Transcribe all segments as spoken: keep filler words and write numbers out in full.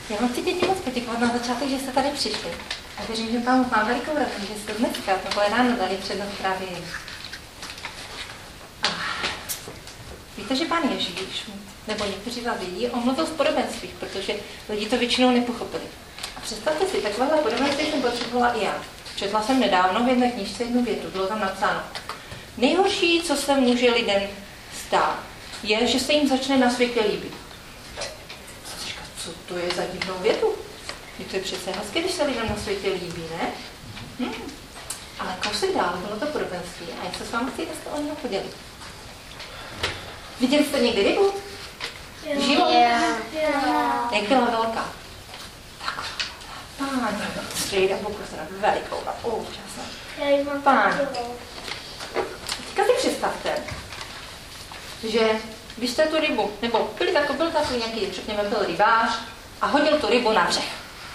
Já vám chci pěkně moc poděkovat na začátek, že jste tady přišli. A věřím, že Pán mám velikou radost, že jste dneska tohle ráno dali přednost právě jim. A víte, že Pán Ježíš, nebo někteří vás vidí, on mluvil v podobenstvích, protože lidi to většinou nepochopili. A představte si, takovéhle podobenství jsem potřebovala i já. Četla jsem nedávno v jedné knížce jednu větu, bylo tam napsáno. Nejhorší, co se může lidem stát, je, že se jim začne na světě líbit. Co to je za divnou větu? To je přece hezké, když se lidem na světě líbí, ne? Hmm. Ale kousek dál bylo to podobenství a já se s vámi chci dneska o něho podělit. Viděli jste někdy rybu? Život? Jak byla velká? Taková. Páně, střejda pokusena, velikou, úžasná. Páně. Teďka si představte, že když jste tu rybu, nebo byl takový, byl takový nějaký, řekněme, byl rybář a hodil tu rybu na břeh.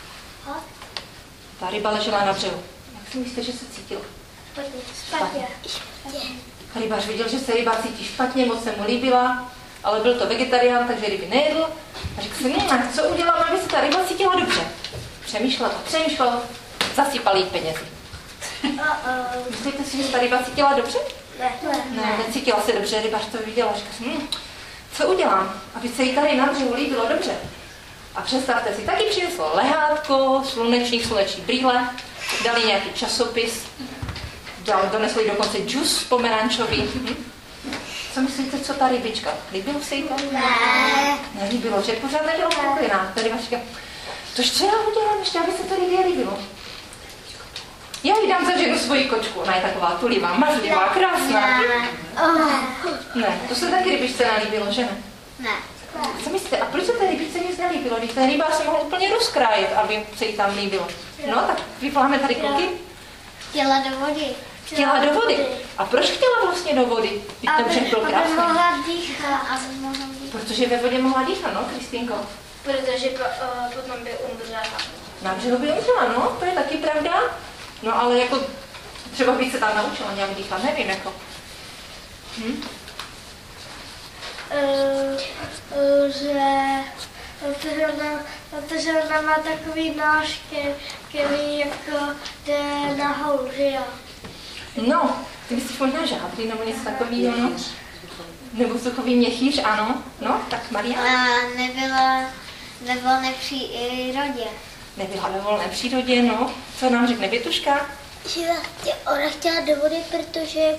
Ta ryba ležela na břehu. Jak si myslíte, že se cítila? Špatně. Rybář viděl, že se ryba cítí špatně, moc se mu líbila, ale byl to vegetarián, takže ryby nejedl. A řekl si, ne, co udělám, aby se ta ryba cítila dobře. Přemýšlel a přemýšlel, zasypal jí penězi. Uh-oh. Myslíte si, že ta ryba cítila dobře? Ne. Ne, necítila se dobře, rybář to viděl a řekl si, hm, co udělám, aby se jí tady na břehu líbilo dobře. A představte si, taky přinesl lehátko, slunečník, sluneční brýle, dali nějaký časopis, dal, donesli dokonce džus pomerančový. Hm? Co myslíte, co ta rybička? Líbilo se jí to? Ne. Nelíbilo, že pořád nebylo spokojená. Ta rybačka, tož co já udělám ještě, aby se to rybě líbilo? Já jí dám za ženu svoji kočku, ona je taková tulivá, mazlivá, krásná. Ne. Ne, to se taky rybičce nelíbilo, že ne? Ne. Co myslíte, a proč se té rybičce nic nelíbilo? Když ten rybář se mohl úplně rozkrájet, aby se jí tam líbilo. No, tak vyvoláme tady kluky. Chtěla do vody. Chtěla do vody. A proč chtěla vlastně do vody? Když ten břeh byl krásný. Aby mohla dýchat. Aby mohla dýchat. Protože ve vodě mohla dýchat, no, Kristýnko? Protože po, uh, potom by umřela. Na břehu by umřela, no, to je taky pravda. No, ale jako třeba by se tam naučila nějak dýchat, nevím, jako. Hm? Uh, uh, že protože ona, protože ona má takový náš, který jako jde nahoru, že jo? No, ty myslíš možná žádry nebo něco takového, no? Nebo suchový měchýř, ano. No, tak Maria? A nebyla ve volné přírodě. Nebyla ve volné přírodě, no. Co nám řekne Větuška? Že ona chtěla do vody, protože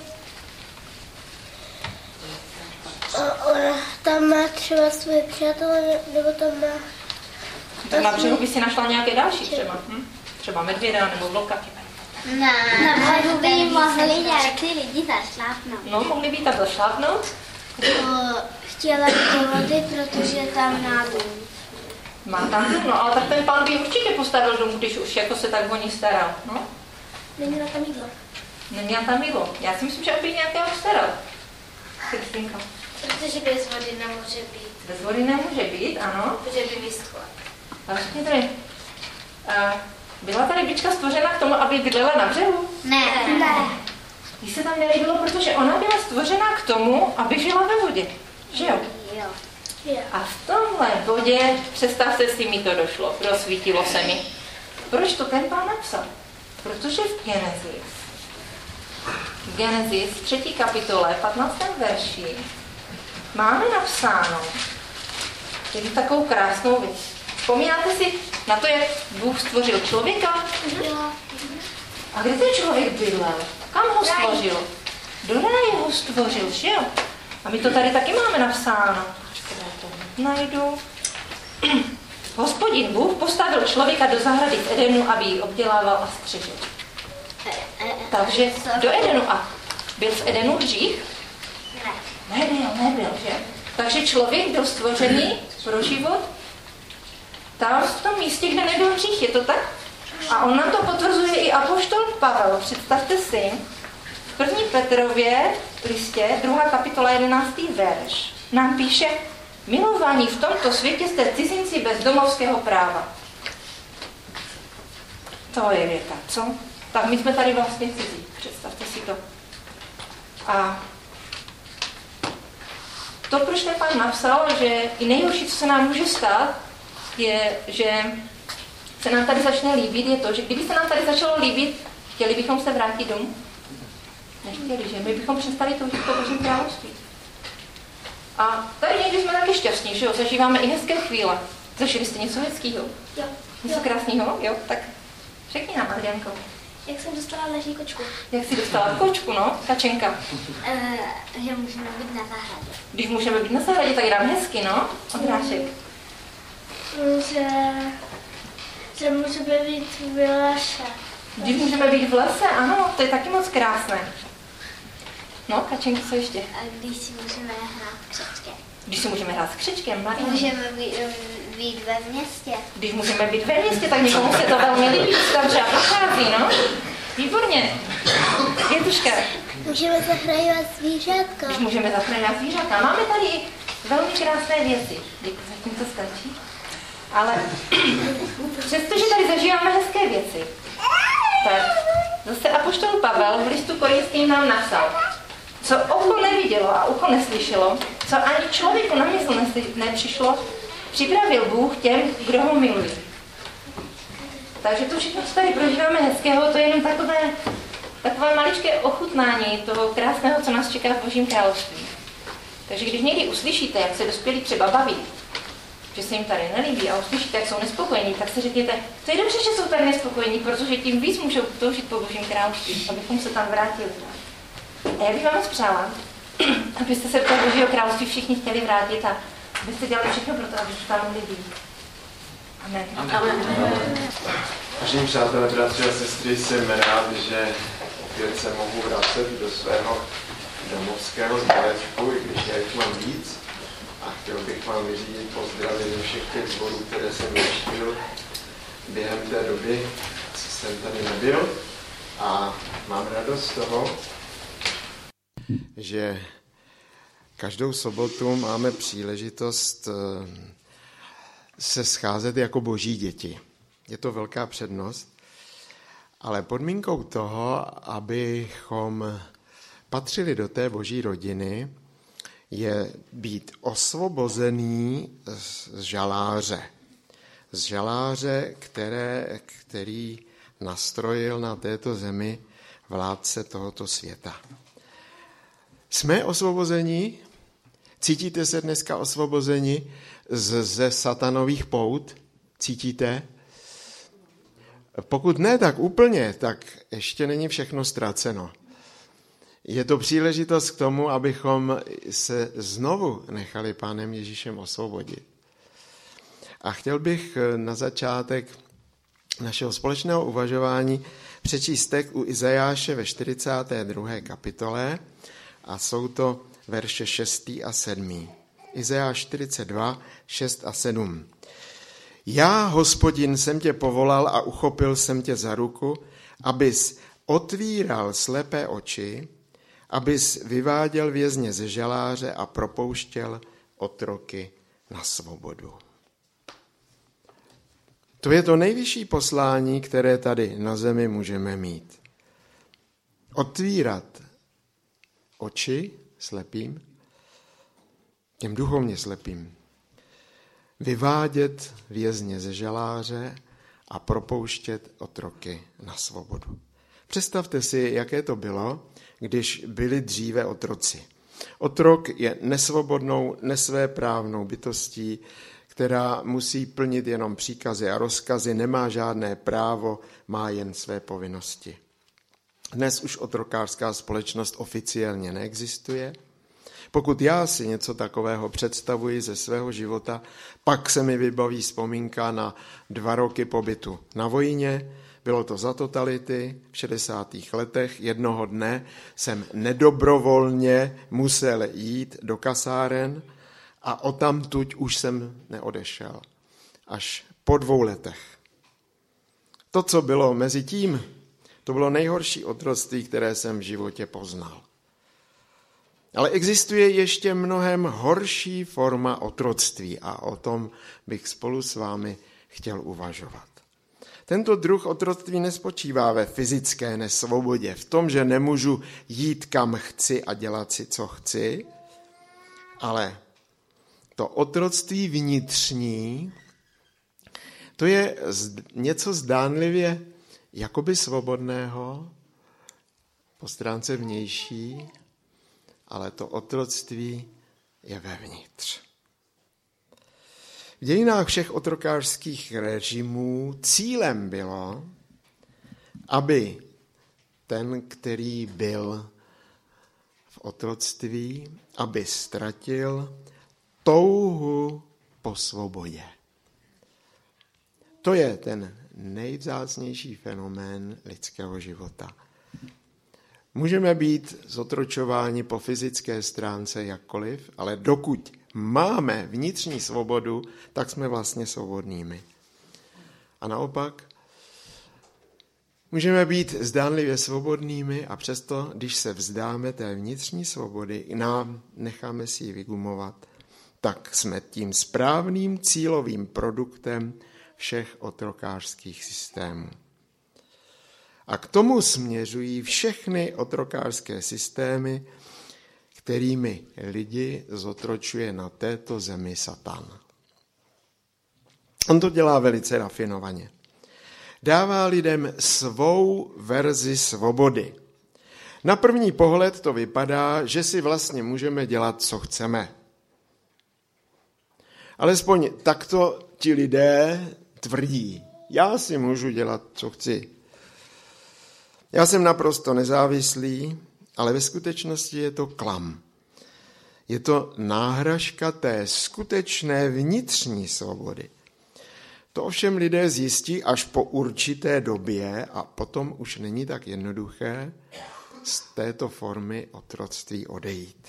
ona tam má třeba svoje přátelé, nebo tam má... To na břehu by si našla nějaké další třeba. Hm? Třeba medvěda nebo vlka. Ne, na břehu by mohli nějaký lidi zašlápnout. No, mohli by tam zašlápnout. Chtěla do vody, protože tam má dům. Má tam dům, no, ale tak ten pán by určitě postavil dům, když už jako se tak o ní staral, no? Neměla tam jídlo. Neměla tam jídlo. Já si myslím, že by nějakého staral. Kristýnka. Protože bez vody nemůže být. Bez vody nemůže být, ano. Protože by vyschla. A řekněte mi, byla ta rybička stvořena k tomu, aby bydlela na břehu? Ne. Ne. Jí se tam nelíbilo, protože ona byla stvořena k tomu, aby žila ve vodě. Že jo? Jo. A v tomhle bodě, představte si, mi to došlo, rozsvítilo se mi. Proč to ten pán napsal? Protože v Genesis, v Genesis třetí kapitole, patnáctém verši, máme napsáno tedy takovou krásnou věc. Vzpomínáte si na to, jak Bůh stvořil člověka? Jo. A kde ten člověk bydlel? Kam ho stvořil? Do ráje ho stvořil, že jo? A my to tady taky máme napsáno. Já to najdu. Hospodin Bůh postavil člověka do zahrady v Edenu, aby ji obdělával a střežil. Takže do Edenu. A byl v Edenu hřích? Ne. Nebyl, nebyl, že? Takže člověk byl stvořený pro život tam v tom místě, kde nebyl hřích, je to tak? A on nám to potvrzuje i apoštol Pavel. Představte si, v první Petrově listě, druhá kapitola, jedenáctý verš, nám píše: milovaní, v tomto světě jste cizinci bez domovského práva. To je věta, co? Tak my jsme tady vlastně cizí, představte si to. A to, proč ten pán napsal, že i nejhorší, co se nám může stát, je, že se nám tady začne líbit, je to, že kdyby se nám tady začalo líbit, chtěli bychom se vrátit domů? Nechtěli, že? My bychom přestali toužit po Božím království. A tady někdy jsme taky šťastní, že jo? Zažíváme i hezké chvíle. Zažili jste něco hezkýho? Jo. Něco krásného? Jo? Tak řekni nám, Adriánko. Jak jsem dostala leží kočku? Jak jsi dostala kočku, no? Kačenka. Uh, že můžeme být na zahradě. Když můžeme být na zahradě, tak dám hezky, no? Odrášek. Že, že můžeme být v lese. Když můžeme být v lese, ano, to je taky moc krásné. No, Kačenko, co ještě? A když si můžeme hrát křečkem. Když si můžeme hrát s křečkem, Marina. Můžeme být, být ve městě. Když můžeme být ve městě, tak někomu se to velmi líbí, tam třeba pochází, no? Výborně. Větuška. Můžeme zachraňovat zvířátka. Když můžeme zachraňovat zvířátka. Máme tady i velmi krásné věci. Děkuji, zatím to stačí. Ale přestože tady zažíváme hezké věci, tak zase apoštol Pavel v listu Korinským nám napsal, co oko nevidělo a ucho neslyšelo, co ani člověku na mysl nepřišlo, připravil Bůh těm, kdo ho milují. Takže to všechno, co tady prožíváme hezkého, to je jenom takové, takové maličké ochutnání toho krásného, co nás čeká v Božím království. Takže když někdy uslyšíte, jak se dospělí třeba baví, že se jim tady nelíbí a uslyšíte, jak jsou nespokojení, tak si řekněte, to je dobře, že jsou tady nespokojení, protože tím víc můžou toužit po Božím království, abychom se tam vrátili. A já bych vám moc přála, abyste se do toho Božího království všichni chtěli vrátit a abyste dělali všechno pro to, abyste tam mohli být. Amen. Amen. Vážení přátelé, bratři a sestry, jsem rád, že opět se mohu vracet do svého domovského sborečku, i když já jich mám víc. A chtěl bych vám vyřídit pozdravy ze všech těch sborů, které jsem navštívil během té doby, co jsem tady nebyl. A mám radost z toho, že každou sobotu máme příležitost se scházet jako boží děti. Je to velká přednost, ale podmínkou toho, abychom patřili do té boží rodiny, je být osvobozený z žaláře. Z žaláře, které, který nastrojil na této zemi vládce tohoto světa. Jsme osvobozeni? Cítíte se dneska osvobozeni z, ze satanových pout? Cítíte? Pokud ne tak úplně, tak ještě není všechno ztraceno. Je to příležitost k tomu, abychom se znovu nechali Pánem Ježíšem osvobodit. A chtěl bych na začátek našeho společného uvažování přečíst text u Izajáše ve čtyřicáté druhé kapitole a jsou to verše šest a sedm. Izajáš čtyřicet dva, šest a sedm. Já, Hospodin, jsem tě povolal a uchopil jsem tě za ruku, abys otvíral slepé oči, abys vyváděl vězně ze žaláře a propouštěl otroky na svobodu. To je to nejvyšší poslání, které tady na zemi můžeme mít. Otvírat oči slepým, těm duchovně slepým, vyvádět vězně ze žaláře a propouštět otroky na svobodu. Představte si, jaké to bylo, když byli dříve otroci. Otrok je nesvobodnou, nesvéprávnou bytostí, která musí plnit jenom příkazy a rozkazy, nemá žádné právo, má jen své povinnosti. Dnes už otrokářská společnost oficiálně neexistuje. Pokud já si něco takového představuji ze svého života, pak se mi vybaví vzpomínka na dva roky pobytu na vojně. Bylo to za totality v šedesátých letech. Jednoho dne jsem nedobrovolně musel jít do kasáren a odtamtud už jsem neodešel. Až po dvou letech. To, co bylo mezi tím, to bylo nejhorší otroctví, které jsem v životě poznal. Ale existuje ještě mnohem horší forma otroctví a o tom bych spolu s vámi chtěl uvažovat. Tento druh otroctví nespočívá ve fyzické nesvobodě, v tom, že nemůžu jít kam chci a dělat si, co chci, ale to otroctví vnitřní To je něco zdánlivě jakoby svobodného po stránce vnější, ale to otroctví je vevnitř. V dějinách všech otrokářských režimů cílem bylo, aby ten, který byl v otroctví, aby ztratil touhu po svobodě. To je ten nejvzácnější fenomén lidského života. Můžeme být zotročováni po fyzické stránce jakkoliv, ale dokud máme vnitřní svobodu, tak jsme vlastně svobodnými. A naopak, můžeme být zdánlivě svobodnými a přesto, když se vzdáme té vnitřní svobody, nám necháme si ji vygumovat, tak jsme tím správným cílovým produktem všech otrokářských systémů. A k tomu směřují všechny otrokářské systémy, kterými lidi zotročuje na této zemi Satan. On to dělá velice rafinovaně. Dává lidem svou verzi svobody. Na první pohled to vypadá, že si vlastně můžeme dělat, co chceme. Alespoň takto ti lidé tvrdí. Já si můžu dělat, co chci. Já jsem naprosto nezávislý, ale ve skutečnosti je to klam. Je to náhražka té skutečné vnitřní svobody. To ovšem lidé zjistí až po určité době a potom už není tak jednoduché z této formy otroctví odejít.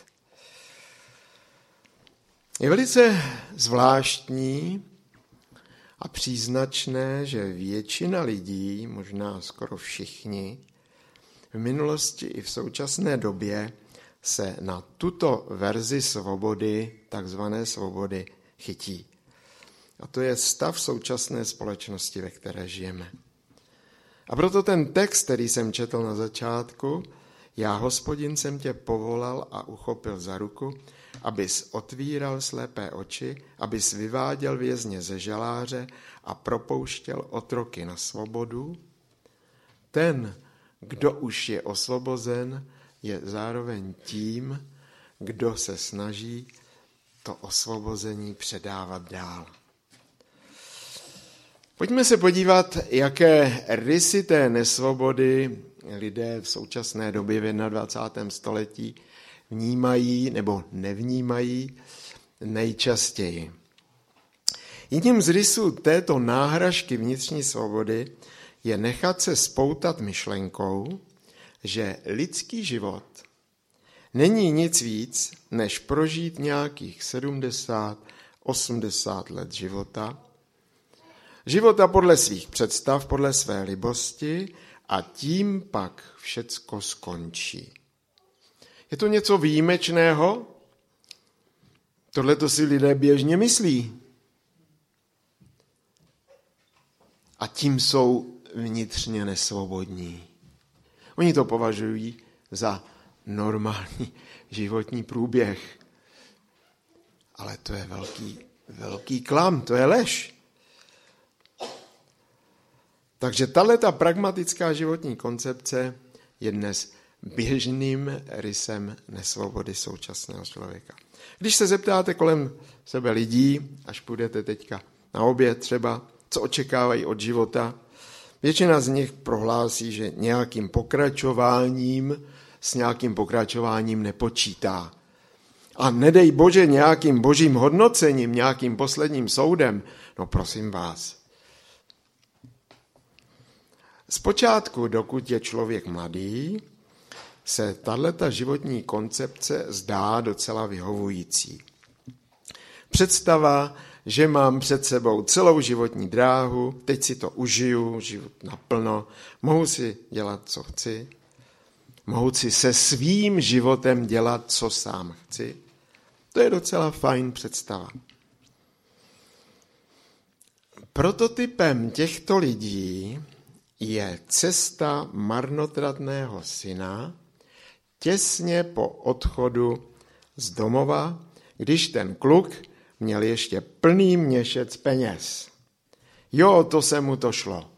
Je velice zvláštní a příznačné, že většina lidí, možná skoro všichni, v minulosti i v současné době se na tuto verzi svobody, takzvané svobody, chytí. A to je stav současné společnosti, ve které žijeme. A proto ten text, který jsem četl na začátku, já, Hospodin, jsem tě povolal a uchopil za ruku, abys otvíral slepé oči, abys vyváděl vězně ze žaláře a propouštěl otroky na svobodu. Ten, kdo už je osvobozen, je zároveň tím, kdo se snaží to osvobození předávat dál. Pojďme se podívat, jaké rysy té nesvobody lidé v současné době v dvacátém prvním století vnímají nebo nevnímají nejčastěji. Jedním z rysů této náhražky vnitřní svobody je nechat se spoutat myšlenkou, že lidský život není nic víc, než prožít nějakých sedmdesát, osmdesát let života, života podle svých představ, podle své libosti a tím pak všecko skončí. Je to něco výjimečného? Tohle to si lidé běžně myslí. A tím jsou vnitřně nesvobodní. Oni to považují za normální životní průběh. Ale to je velký, velký klam, to je lež. Takže tahleta pragmatická životní koncepce je dnes běžným rysem nesvobody současného člověka. Když se zeptáte kolem sebe lidí, až půjdete teďka na oběd třeba, co očekávají od života, většina z nich prohlásí, že nějakým pokračováním, s nějakým pokračováním nepočítá. A nedej Bože nějakým božím hodnocením, nějakým posledním soudem, no prosím vás. Zpočátku, dokud je člověk mladý, se tahleta životní koncepce zdá docela vyhovující. Představa, že mám před sebou celou životní dráhu, teď si to užiju, život naplno, mohu si dělat, co chci, mohu si se svým životem dělat, co sám chci, to je docela fajn představa. Prototypem těchto lidí je cesta marnotratného syna těsně po odchodu z domova, když ten kluk měl ještě plný měšec peněz. Jo, to se mu to šlo.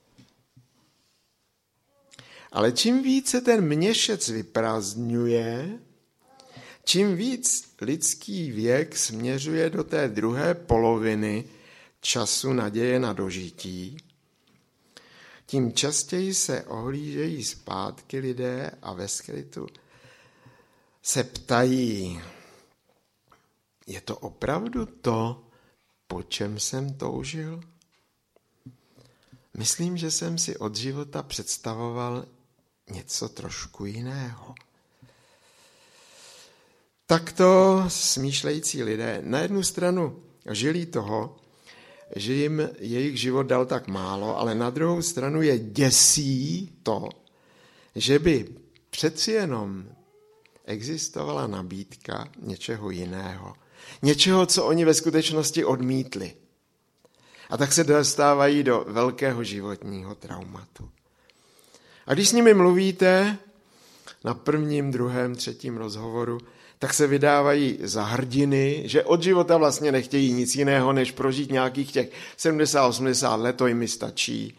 Ale čím víc se ten měšec vyprázdňuje, čím víc lidský věk směřuje do té druhé poloviny času naděje na dožití, tím častěji se ohlížejí zpátky lidé a ve skrytu se ptají, je to opravdu to, po čem jsem toužil? Myslím, že jsem si od života představoval něco trošku jiného. Takto smýšlející lidé na jednu stranu žili toho, že jim jejich život dal tak málo, ale na druhou stranu je děsí to, že by přeci jenom existovala nabídka něčeho jiného. Něčeho, co oni ve skutečnosti odmítli. A tak se dostávají do velkého životního traumatu. A když s nimi mluvíte na prvním, druhém, třetím rozhovoru, tak se vydávají za hrdiny, že od života vlastně nechtějí nic jiného, než prožít nějakých těch sedmdesát osmdesát let, to jim stačí.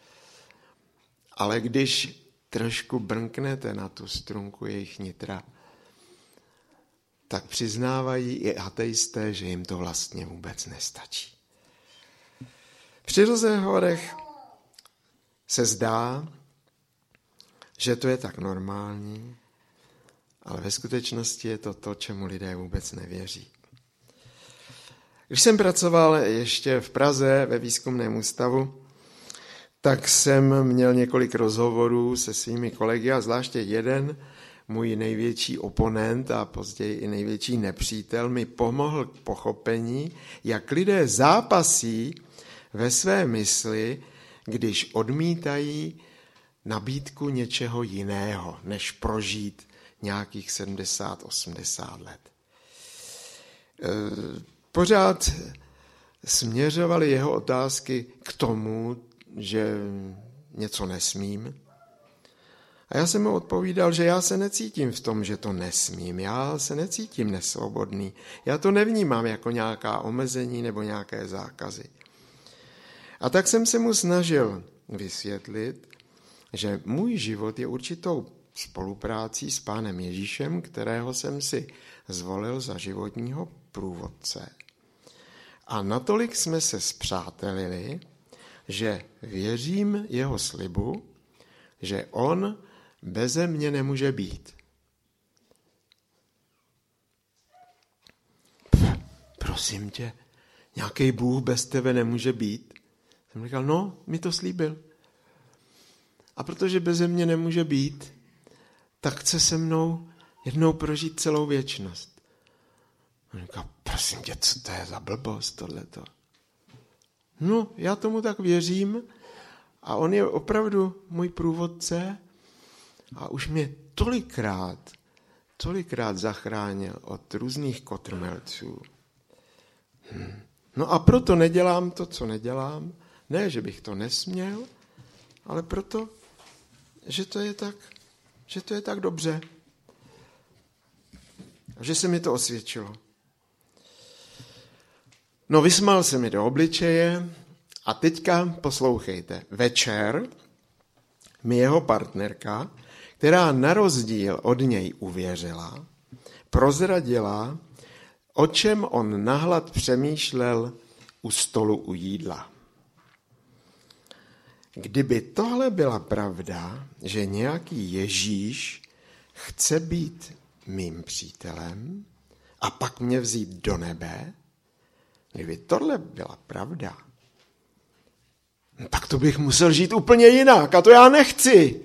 Ale když trošku brnknete na tu strunku jejich nitra, tak přiznávají i ateisté, že jim to vlastně vůbec nestačí. Při rozhovorech se zdá, že to je tak normální, ale ve skutečnosti je to to, čemu lidé vůbec nevěří. Když jsem pracoval ještě v Praze ve výzkumném ústavu, tak jsem měl několik rozhovorů se svými kolegy a zvláště jeden, můj největší oponent a později i největší nepřítel, mi pomohl k pochopení, jak lidé zápasí ve své mysli, když odmítají nabídku něčeho jiného, než prožít nějakých sedmdesát osmdesát let. Pořád směřovaly jeho otázky k tomu, že něco nesmím. A já jsem mu odpovídal, že já se necítím v tom, že to nesmím. Já se necítím nesvobodný. Já to nevnímám jako nějaká omezení nebo nějaké zákazy. A tak jsem se mu snažil vysvětlit, že můj život je určitou spoluprácí s Pánem Ježíšem, kterého jsem si zvolil za životního průvodce. A natolik jsme se spřátelili, že věřím jeho slibu, že on beze mě nemůže být. Pff, prosím tě, nějaký Bůh bez tebe nemůže být. Jsem říkal, no, mi to slíbil. A protože beze mě nemůže být, tak chce se mnou jednou prožít celou věčnost. On říkal, prosím tě, co to je za blbost tohleto? No, já tomu tak věřím a on je opravdu můj průvodce a už mě tolikrát, tolikrát zachránil od různých kotrmelců. Hm. No a proto nedělám to, co nedělám. Ne, že bych to nesměl, ale proto, že to je tak, že to je tak dobře. A že se mi to osvědčilo. No, vysmál se mi do obličeje a teďka poslouchejte. Večer mi jeho partnerka, která na rozdíl od něj uvěřila, prozradila, o čem on nahlad přemýšlel u stolu u jídla. Kdyby tohle byla pravda, že nějaký Ježíš chce být mým přítelem a pak mě vzít do nebe, kdyby tohle byla pravda, tak to bych musel žít úplně jinak a to já nechci.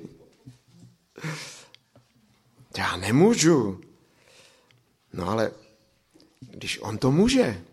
Já nemůžu. No ale když on to může.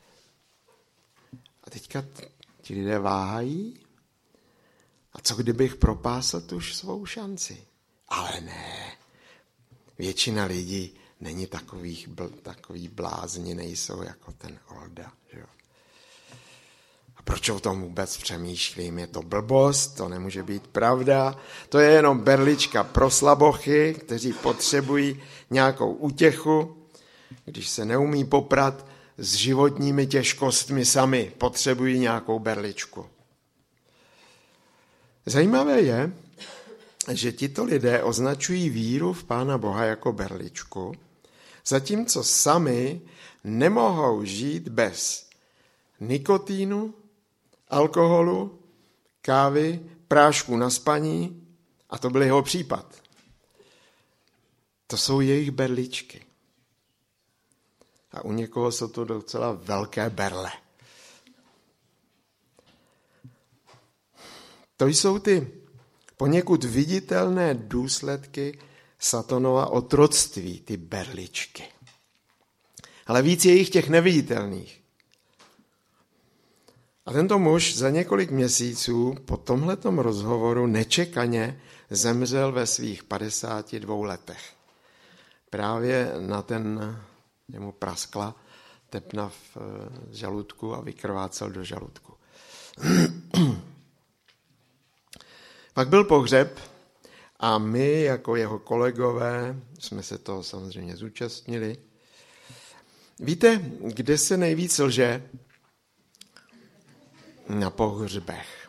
A teďka ti lidé váhají. A co kdybych propásl tu svou šanci? Ale ne. Většina lidí není takových, bl, takový blázni, nejsou jako ten Olda. Že? A proč o tom vůbec přemýšlím? Je to blbost, to nemůže být pravda. To je jenom berlička pro slabochy, kteří potřebují nějakou útěchu. Když se neumí poprat s životními těžkostmi sami potřebují nějakou berličku. Zajímavé je, že tito lidé označují víru v Pána Boha jako berličku, zatímco sami nemohou žít bez nikotínu, alkoholu, kávy, prášku na spaní, a to byl jeho případ. To jsou jejich berličky. A u někoho jsou to docela velké berle. To jsou ty poněkud viditelné důsledky Satanova otroctví, ty berličky. Ale víc je jich těch neviditelných. A tento muž za několik měsíců po tomhletom rozhovoru nečekaně zemřel ve svých padesáti dvou letech. Právě na ten, jemu praskla tepna v žaludku a vykrvácel do žaludku. Pak byl pohřeb a my jako jeho kolegové jsme se toho samozřejmě zúčastnili. Víte, kde se nejvíc lže? Na pohřbech.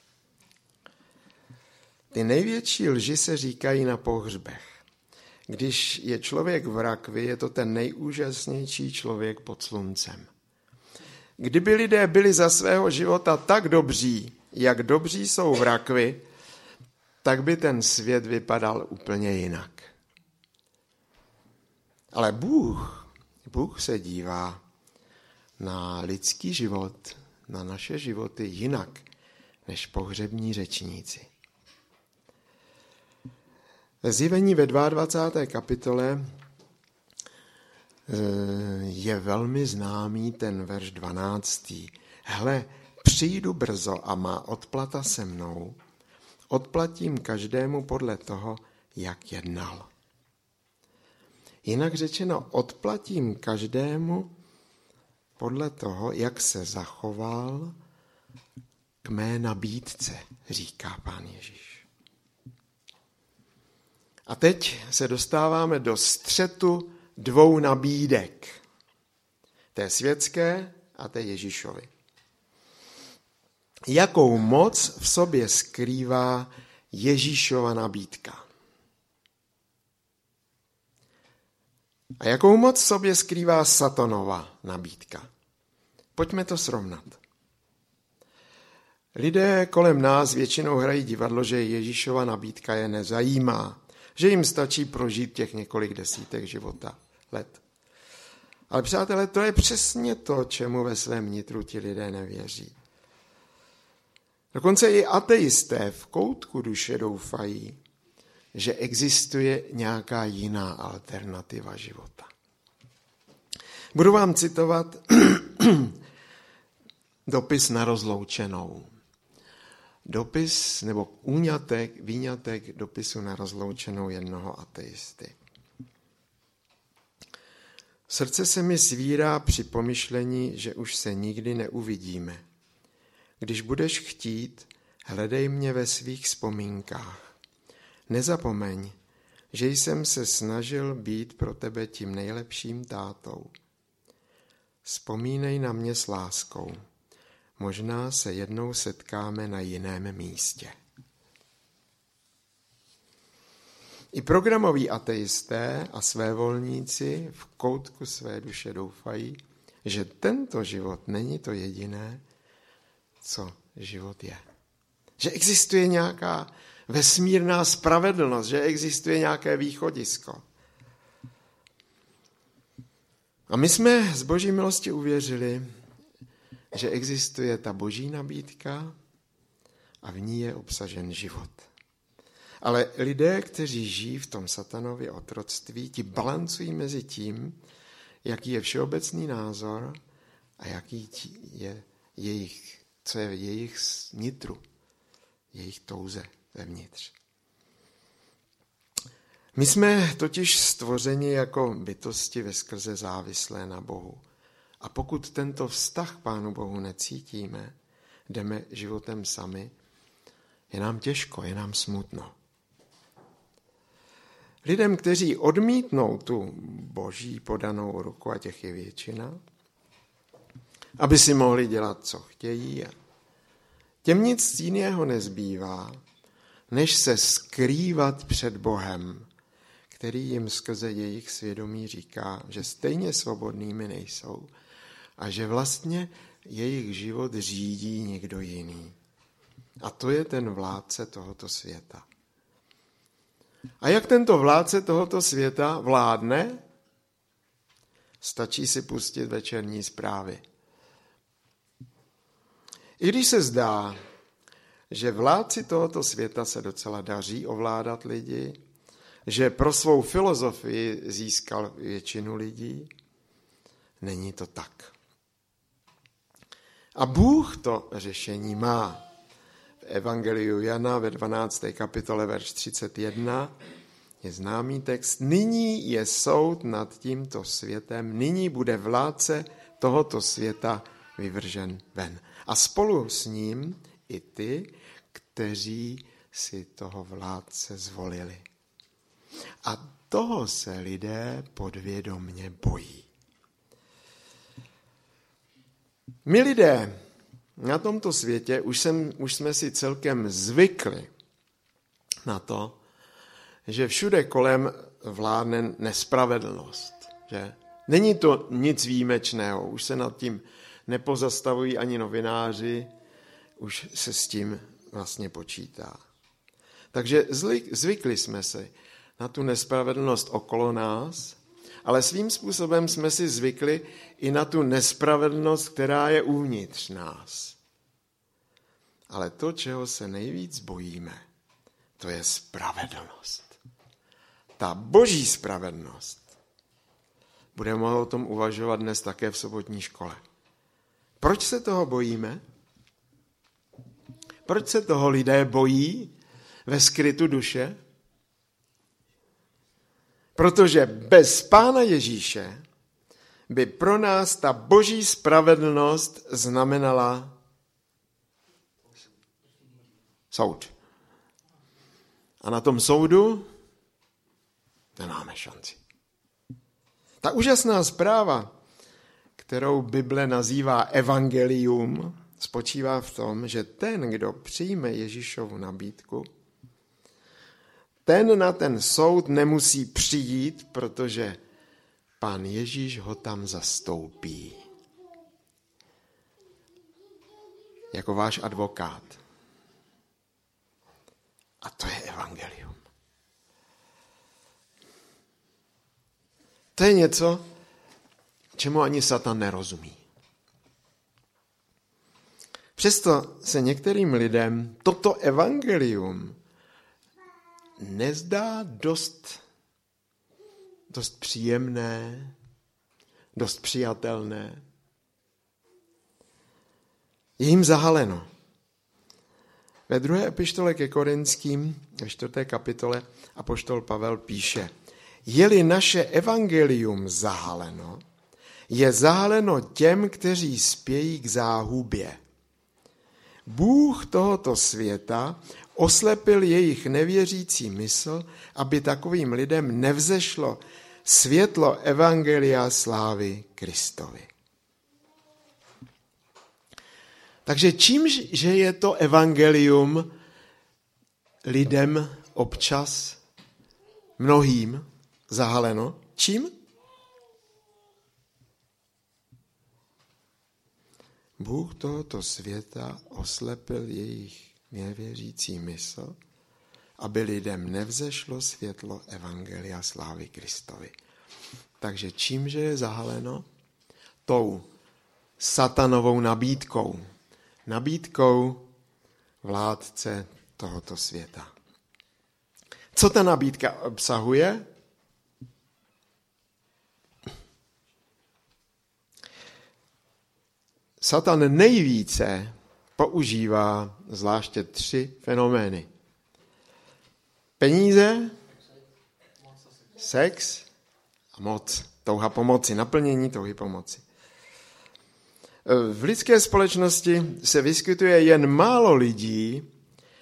Ty největší lži se říkají na pohřbech. Když je člověk v rakvi, je to ten nejúžasnější člověk pod sluncem. Kdyby lidé byli za svého života tak dobří, jak dobří jsou v rakvi, tak by ten svět vypadal úplně jinak. Ale Bůh, Bůh se dívá na lidský život, na naše životy jinak, než pohřební řečníci. Ve Zjevení ve dvacáté druhé kapitole je velmi známý ten verš dvanáctý. Hle, přijdu brzo a má odplata se mnou, odplatím každému podle toho, jak jednal. Jinak řečeno, odplatím každému podle toho, jak se zachoval k mé nabídce, říká Pán Ježíš. A teď se dostáváme do střetu dvou nabídek. Té světské a té Ježíšovy. Jakou moc v sobě skrývá Ježíšova nabídka? A jakou moc v sobě skrývá Satanova nabídka? Pojďme to srovnat. Lidé kolem nás většinou hrají divadlo, že Ježíšova nabídka je nezajímá, že jim stačí prožít těch několik desítek života, let. Ale přátelé, to je přesně to, čemu ve svém nitru ti lidé nevěří. Dokonce i ateisté v koutku duše doufají, že existuje nějaká jiná alternativa života. Budu vám citovat dopis na rozloučenou. Dopis nebo úňatek, výňatek dopisu na rozloučenou jednoho ateisty. Srdce se mi svírá při pomyšlení, že už se nikdy neuvidíme. Když budeš chtít, hledej mě ve svých vzpomínkách. Nezapomeň, že jsem se snažil být pro tebe tím nejlepším tátou. Vzpomínej na mě s láskou. Možná se jednou setkáme na jiném místě. I programoví ateisté a svévolníci v koutku své duše doufají, že tento život není to jediné, co život je. Že existuje nějaká vesmírná spravedlnost, že existuje nějaké východisko. A my jsme z Boží milosti uvěřili, že existuje ta boží nabídka a v ní je obsažen život. Ale lidé, kteří žijí v tom satanově otroctví, ti balancují mezi tím, jaký je všeobecný názor a jaký je jejich, co je jejich nitru, jejich touze vevnitř. My jsme totiž stvořeni jako bytosti veskrze závislé na Bohu. A pokud tento vztah k Pánu Bohu necítíme, jdeme životem sami, je nám těžko, je nám smutno. Lidem, kteří odmítnou tu boží podanou ruku, a těch je většina, aby si mohli dělat, co chtějí. Těm nic jiného nezbývá, než se skrývat před Bohem, který jim skrze jejich svědomí říká, že stejně svobodnými nejsou a že vlastně jejich život řídí někdo jiný. A to je ten vládce tohoto světa. A jak tento vládce tohoto světa vládne? Stačí si pustit večerní zprávy. I když se zdá, že vládci tohoto světa se docela daří ovládat lidi, že pro svou filozofii získal většinu lidí, není to tak. A Bůh to řešení má. V Evangeliu Jana ve dvanácté kapitole verš třicet jedna je známý text. Nyní je soud nad tímto světem, nyní bude vládce tohoto světa vyvržen ven. A spolu s ním i ty, kteří si toho vládce zvolili. A toho se lidé podvědomně bojí. My lidé na tomto světě už, jsem, už jsme si celkem zvykli na to, že všude kolem vládne nespravedlnost. Že? Není to nic výjimečného, už se nad tím nepozastavují ani novináři, už se s tím vlastně počítá. Takže zvykli jsme se na tu nespravedlnost okolo nás, ale svým způsobem jsme si zvykli i na tu nespravedlnost, která je uvnitř nás. Ale to, čeho se nejvíc bojíme, to je spravedlnost. Ta boží spravedlnost. Budeme o tom uvažovat dnes také v sobotní škole. Proč se toho bojíme? Proč se toho lidé bojí ve skrytu duše? Protože bez Pána Ježíše by pro nás ta boží spravedlnost znamenala soud. A na tom soudu nemáme šanci. Ta úžasná zpráva, kterou Bible nazývá evangelium, spočívá v tom, že ten, kdo přijme Ježíšovu nabídku, ten na ten soud nemusí přijít, protože Pán Ježíš ho tam zastoupí. Jako váš advokát. A to je evangelium. To je něco, čemu ani Satan nerozumí. Přesto se některým lidem toto evangelium nezdá dost, dost příjemné, dost přijatelné. Je jim zahaleno. Ve druhé epištole ke Korinským, ve čtvrté kapitole, apoštol Pavel píše: Je-li naše evangelium zahaleno, je zahaleno těm, kteří spějí k záhubě. Bůh tohoto světa oslepil jejich nevěřící mysl, aby takovým lidem nevzešlo světlo evangelia slávy Kristovi. Takže čímže je to evangelium lidem občas, mnohým zahaleno? Čím? Bůh tohoto světa oslepil jejich nevěřící mysl, aby lidem nevzešlo světlo evangelia slávy Kristovi. Takže čímže je zahaleno? Tou satanovou nabídkou. Nabídkou vládce tohoto světa. Co ta nabídka obsahuje? Satan nejvíce používá zvláště tři fenomény. Peníze, sex a moc. Touha pomoci, naplnění touhy pomoci. V lidské společnosti se vyskytuje jen málo lidí,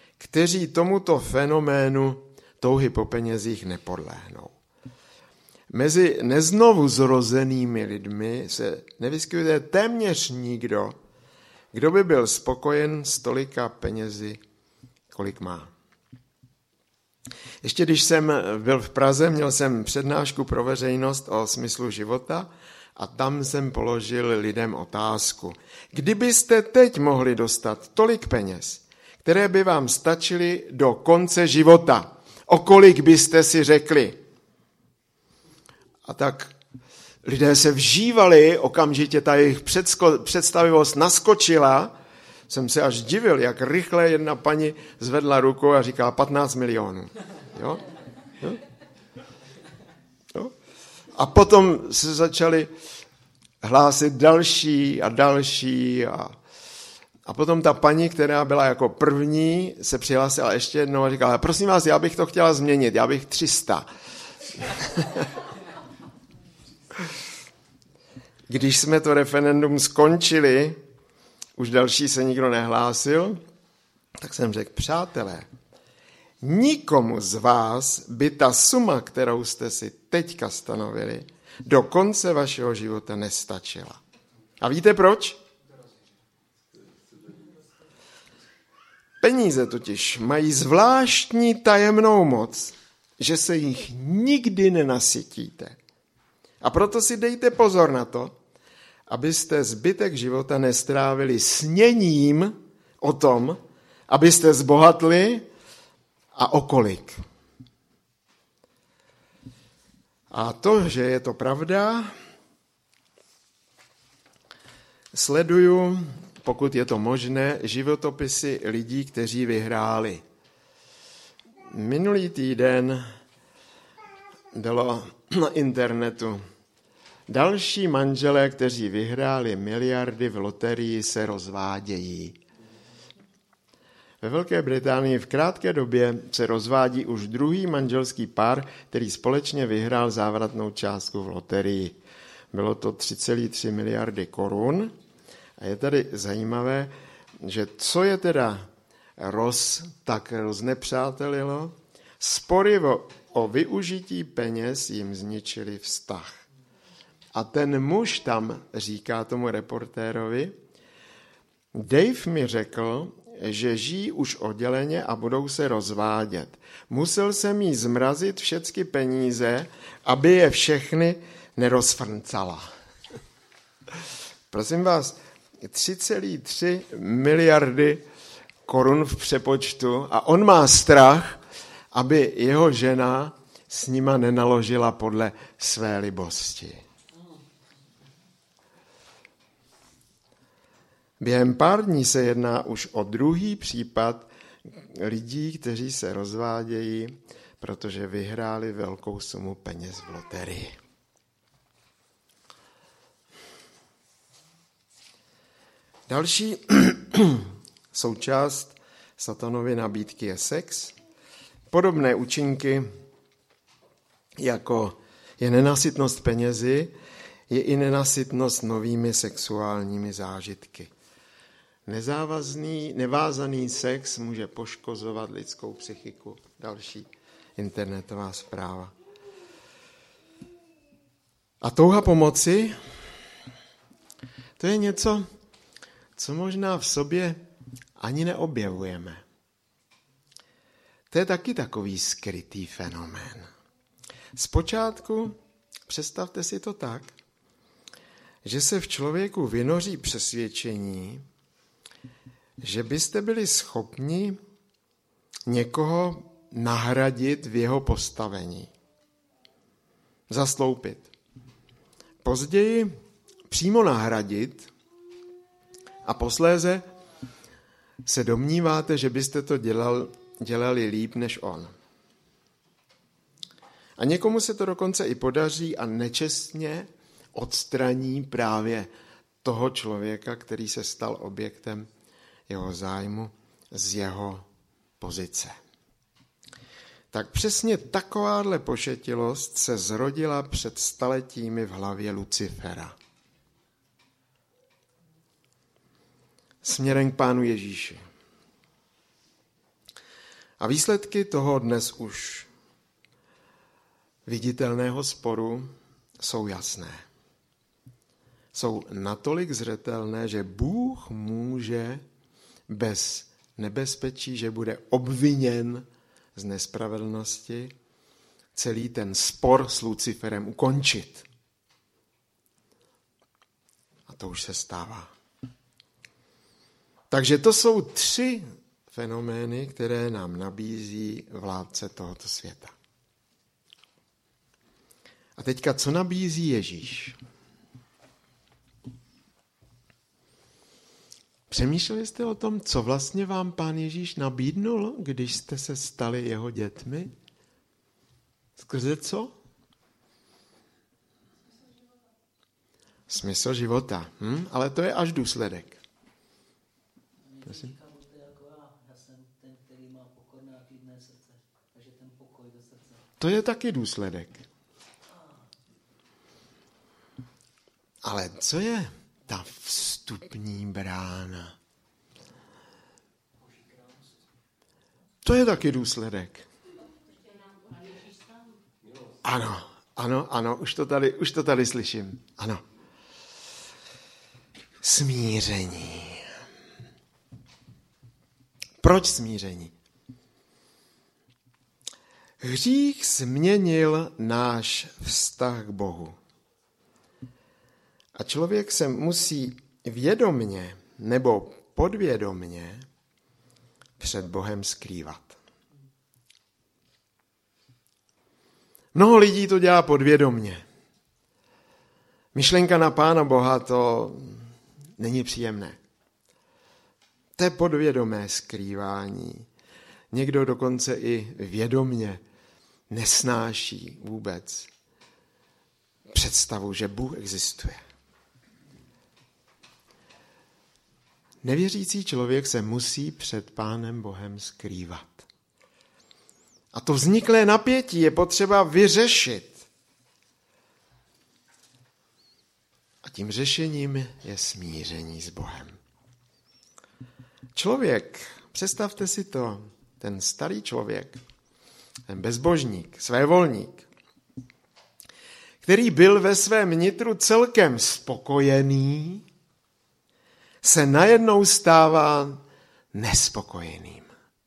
kteří tomuto fenoménu touhy po penězích nepodlehnou. mezi neznovu zrozenými lidmi se nevyskytuje téměř nikdo, kdo by byl spokojen s tolika penězi, kolik má. Ještě když jsem byl v Praze, měl jsem přednášku pro veřejnost o smyslu života a tam jsem položil lidem otázku. Kdybyste teď mohli dostat tolik peněz, které by vám stačily do konce života, o kolik byste si řekli? A tak lidé se vžívali, okamžitě ta jejich představivost naskočila. Jsem se až divil, jak rychle jedna paní zvedla ruku a říká patnáct milionů. Jo? Jo? Jo? A potom se začali hlásit další a další. A, a potom ta paní, která byla jako první, se přihlásila ještě jednou a říkala, prosím vás, já bych to chtěla změnit, já bych tři sta. Když jsme to referendum skončili, už další se nikdo nehlásil, tak jsem řekl, přátelé, nikomu z vás by ta suma, kterou jste si teďka stanovili, do konce vašeho života nestačila. A víte proč? Peníze totiž mají zvláštní tajemnou moc, že se jich nikdy nenasytíte. A proto si dejte pozor na to, abyste zbytek života nestrávili sněním o tom, abyste zbohatli a o kolik. A to, že je to pravda, sleduju, pokud je to možné, životopisy lidí, kteří vyhráli. Minulý týden bylo na internetu. Další manželé, kteří vyhráli miliardy v loterii, se rozvádějí. Ve Velké Británii v krátké době se rozvádí už druhý manželský pár, který společně vyhrál závratnou částku v loterii. Bylo to tři celé tři miliardy korun. A je tady zajímavé, že co je teda roz, tak roznepřátelilo, spory o, o využití peněz jim zničili vztah. A ten muž tam říká tomu reportérovi, Dave mi řekl, že žijí už odděleně a budou se rozvádět. Musel jsem jí zmrazit všechny peníze, aby je všechny nerozfrncala. Prosím vás, tři celé tři miliardy korun v přepočtu a on má strach, aby jeho žena s nima nenaložila podle své libosti. Během pár dní se jedná už o druhý případ lidí, kteří se rozvádějí, protože vyhráli velkou sumu peněz v loterii. Další součást satanovy nabídky je sex. Podobné účinky, jako je nenasytnost penězi, je i nenasytnost novými sexuálními zážitky. Nezávazný, nevázaný sex může poškozovat lidskou psychiku. Další internetová zpráva. A touha pomoci, to je něco, co možná v sobě ani neobjevujeme. To je taky takový skrytý fenomén. Zpočátku, představte si to tak, že se v člověku vynoří přesvědčení, že byste byli schopni někoho nahradit v jeho postavení. Zasloupit. Později přímo nahradit a posléze se domníváte, že byste to dělal, dělali líp než on. A někomu se to dokonce i podaří a nečestně odstraní právě toho člověka, který se stal objektem jeho zájmu z jeho pozice. Tak přesně takováhle pošetilost se zrodila před staletími v hlavě Lucifera. Směrem k Pánu Ježíši. A výsledky toho dnes už viditelného sporu jsou jasné. Jsou natolik zřetelné, že Bůh může bez nebezpečí, že bude obviněn z nespravedlnosti, celý ten spor s Luciferem ukončit. A to už se stává. Takže to jsou tři fenomény, které nám nabízí vládce tohoto světa. A teďka, co nabízí Ježíš? Přemýšleli jste o tom, co vlastně vám Pán Ježíš nabídnul, když jste se stali jeho dětmi? Skrze co? Smysl života. Hm? Ale to je až důsledek. Prosím? To je taky důsledek. Ale co je ta vstupní brána? To je taky důsledek. Ano, ano, ano, už to tady, už to tady slyším. Ano. Smíření. Proč smíření? Hřích změnil náš vztah k Bohu. A člověk se musí vědomně nebo podvědomně před Bohem skrývat. Mnoho lidí to dělá podvědomně. Myšlenka na Pána Boha to není příjemné. To je podvědomé skrývání. Někdo dokonce i vědomně nesnáší vůbec představu, že Bůh existuje. Nevěřící člověk se musí před Pánem Bohem skrývat. A to vzniklé napětí je potřeba vyřešit. A tím řešením je smíření s Bohem. Člověk, představte si to, ten starý člověk, ten bezbožník, svévolník, který byl ve svém nitru celkem spokojený, se najednou stává nespokojeným.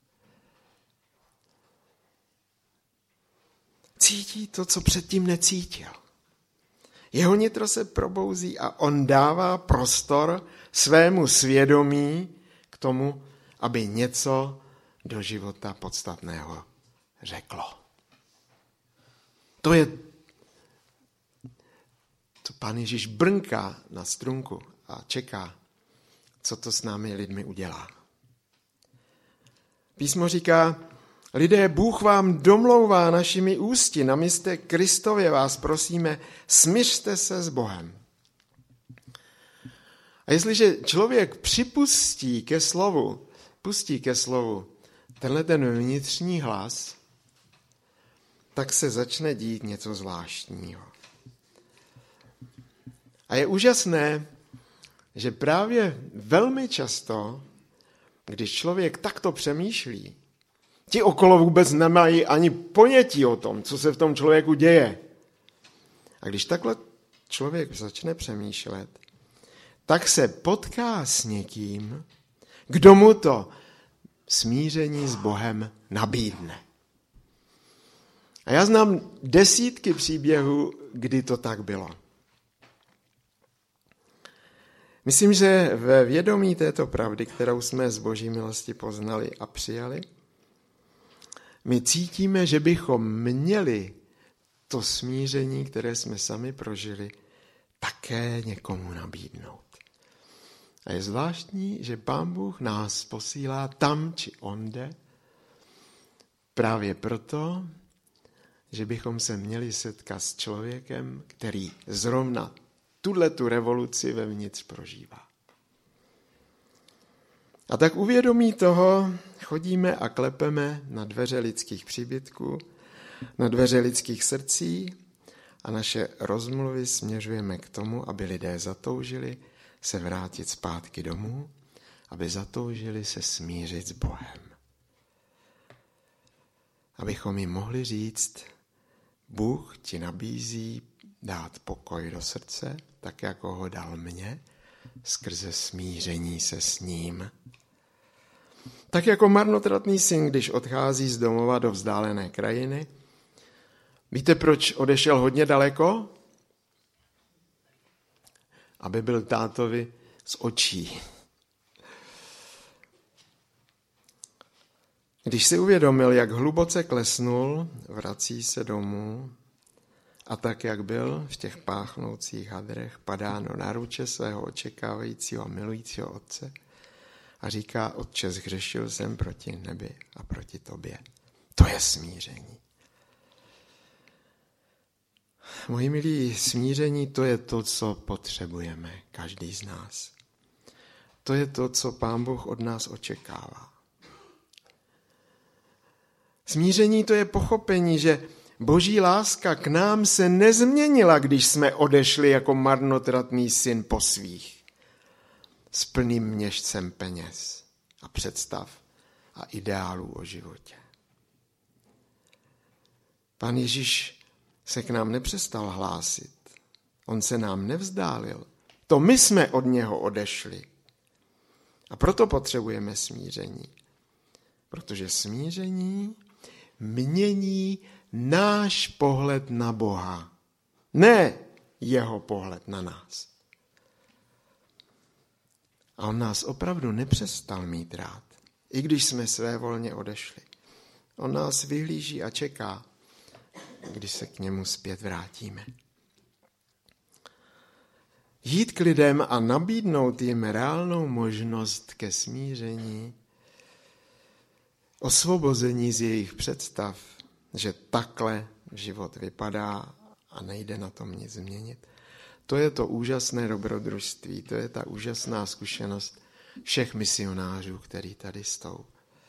Cítí to, co předtím necítil. Jeho nitro se probouzí a on dává prostor svému svědomí k tomu, aby něco do života podstatného řeklo. To je, co Pán Ježíš brnká na strunku a čeká, co to s námi lidmi udělá. Písmo říká, lidé, Bůh vám domlouvá našimi ústy, na místě Kristově vás prosíme, smířte se s Bohem. A jestliže člověk připustí ke slovu, pustí ke slovu tenhle ten vnitřní hlas, tak se začne dít něco zvláštního. A je úžasné, že právě velmi často, když člověk takto přemýšlí, ti okolo vůbec nemají ani ponětí o tom, co se v tom člověku děje. A když takhle člověk začne přemýšlet, tak se potká s někým, kdo mu to smíření s Bohem nabídne. A já znám desítky příběhů, kdy to tak bylo. Myslím, že ve vědomí této pravdy, kterou jsme z Boží milosti poznali a přijali, my cítíme, že bychom měli to smíření, které jsme sami prožili, také někomu nabídnout. A je zvláštní, že Pán Bůh nás posílá tam či onde právě proto, že bychom se měli setkat s člověkem, který zrovna tuhletu revoluci vevnitř prožívá. A tak uvědomí toho chodíme a klepeme na dveře lidských příbytků, na dveře lidských srdcí a naše rozmluvy směřujeme k tomu, aby lidé zatoužili se vrátit zpátky domů, aby zatoužili se smířit s Bohem. Abychom jim mohli říct, Bůh ti nabízí dát pokoj do srdce, tak jako ho dal mně, skrze smíření se s ním. Tak jako marnotratný syn, když odchází z domova do vzdálené krajiny. Víte, proč odešel hodně daleko? Aby byl tátovi z očí. Když si uvědomil, jak hluboce klesnul, vrací se domů a tak, jak byl v těch páchnoucích hadrech, padá do náruče svého očekávajícího a milujícího otce a říká: Otče, zhřešil jsem proti nebi a proti tobě. To je smíření. Moji milí, smíření, to je to, co potřebujeme, každý z nás. To je to, co Pán Bůh od nás očekává. Smíření, to je pochopení, že Boží láska k nám se nezměnila, když jsme odešli jako marnotratný syn po svých, s plným měšcem peněz a představ a ideálů o životě. Pán Ježíš se k nám nepřestal hlásit. On se nám nevzdálil. To my jsme od něho odešli. A proto potřebujeme smíření. Protože smíření mění náš pohled na Boha. Ne jeho pohled na nás. A on nás opravdu nepřestal mít rád, i když jsme svévolně odešli. On nás vyhlíží a čeká, když se k němu zpět vrátíme. Jít k lidem a nabídnout jim reálnou možnost ke smíření, osvobození z jejich představ, že takhle život vypadá a nejde na tom nic změnit. To je to úžasné dobrodružství, to je ta úžasná zkušenost všech misionářů, který tady jsou.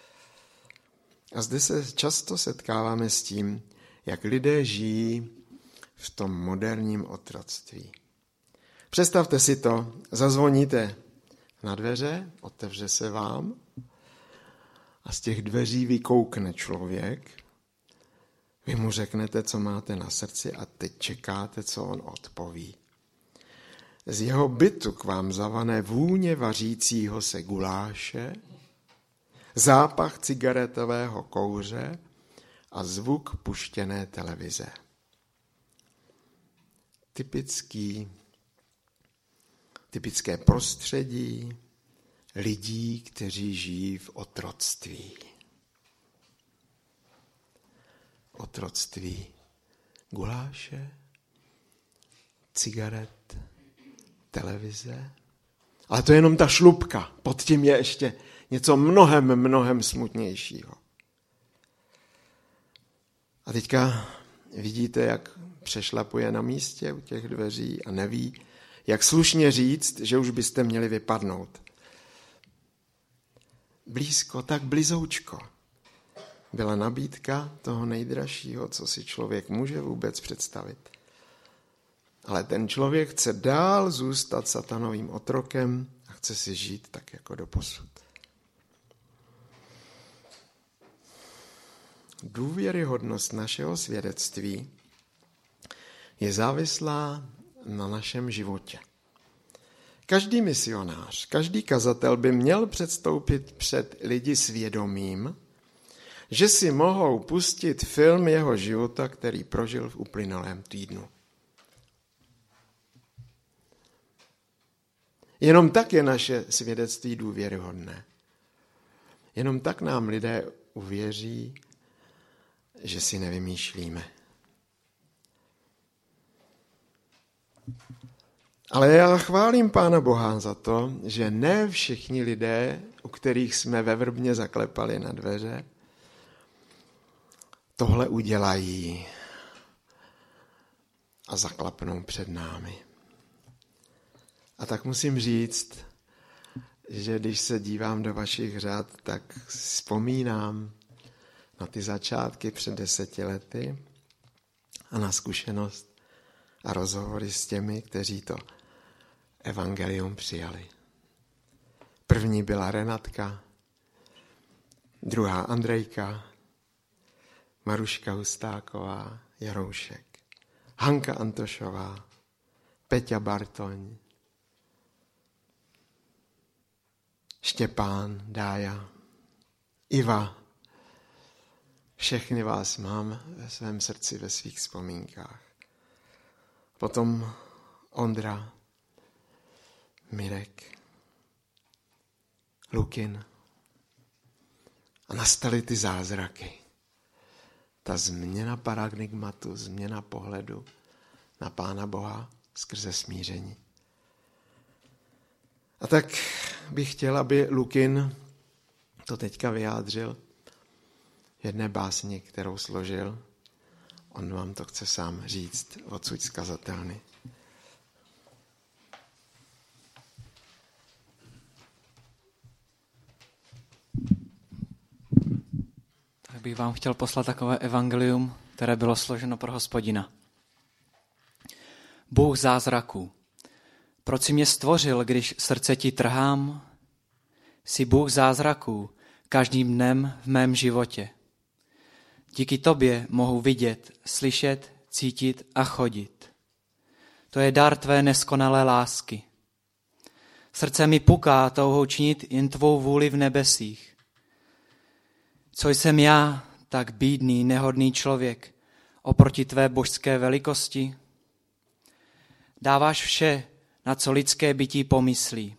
A zde se často setkáváme s tím, jak lidé žijí v tom moderním otroctví. Představte si to, zazvoníte na dveře, otevře se vám a z těch dveří vykoukne člověk. Vy mu řeknete, co máte na srdci a teď čekáte, co on odpoví. Z jeho bytu k vám zavané vůně vařícího se guláše, zápach cigaretového kouře a zvuk puštěné televize. Typický, typické prostředí lidí, kteří žijí v otroctví. Otroctví guláše, cigaret, televize. Ale to je jenom ta šlupka. Pod tím je ještě něco mnohem, mnohem smutnějšího. A teďka vidíte, jak přešlapuje na místě u těch dveří a neví, jak slušně říct, že už byste měli vypadnout. Blízko, tak blizoučko. Byla nabídka toho nejdražšího, co si člověk může vůbec představit. Ale ten člověk chce dál zůstat satanovým otrokem a chce si žít tak jako doposud. Důvěryhodnost našeho svědectví je závislá na našem životě. Každý misionář, každý kazatel by měl předstoupit před lidi svědomím, že si mohou pustit film jeho života, který prožil v uplynulém týdnu. Jenom tak je naše svědectví důvěryhodné. Jenom tak nám lidé uvěří, že si nevymýšlíme. Ale já chválím Pána Boha za to, že ne všichni lidé, u kterých jsme ve Vrbně zaklepali na dveře, tohle udělají a zaklapnou před námi. A tak musím říct, že když se dívám do vašich řad, tak vzpomínám na ty začátky před deseti lety a na zkušenost a rozhovory s těmi, kteří to evangelium přijali. První byla Renatka, druhá Andrejka, Maruška Hustáková, Jaroušek, Hanka Antošová, Peťa Bartoň, Štěpán, Dája, Iva. Všechny vás mám ve svém srdci, ve svých vzpomínkách. Potom Ondra, Mirek, Lukin. A nastaly ty zázraky. Ta změna paradigmatu, změna pohledu na Pána Boha skrze smíření. A tak bych chtěl, aby Lukin to teďka vyjádřil v jedné básni, kterou složil. On vám to chce sám říct, odsud zkazatelný. Tak bych vám chtěl poslat takové evangelium, které bylo složeno pro Hospodina. Bůh zázraků. Proč jsi mě stvořil, když srdce ti trhám? Jsi Bůh zázraků každým dnem v mém životě. Díky tobě mohu vidět, slyšet, cítit a chodit. To je dar tvé neskonalé lásky. Srdce mi puká touhou činit jen tvou vůli v nebesích. Co jsem já, tak bídný, nehodný člověk, oproti tvé božské velikosti? Dáváš vše, na co lidské bytí pomyslí.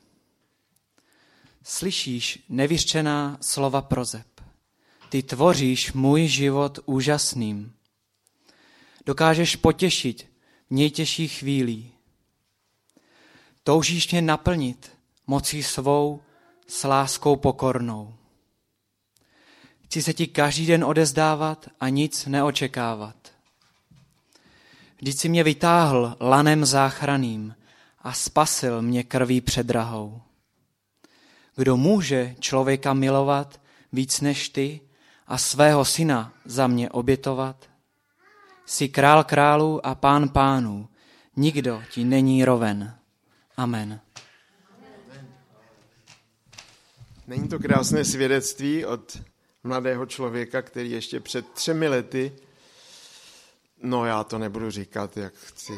Slyšíš nevyřčená slova prozeb. Ty tvoříš můj život úžasným. Dokážeš potěšit v nejtěžších chvílí. Toužíš mě naplnit mocí svou s láskou pokornou. Chci se ti každý den odezdávat a nic neočekávat. Vždyť jsi mě vytáhl lanem záchranným a spasil mě krví předrahou. Kdo může člověka milovat víc než ty a svého syna za mě obětovat? Jsi král králů a pán pánů, nikdo ti není roven. Amen. Není to krásné svědectví od mladého člověka, který ještě před třemi lety, no já to nebudu říkat, jak chci.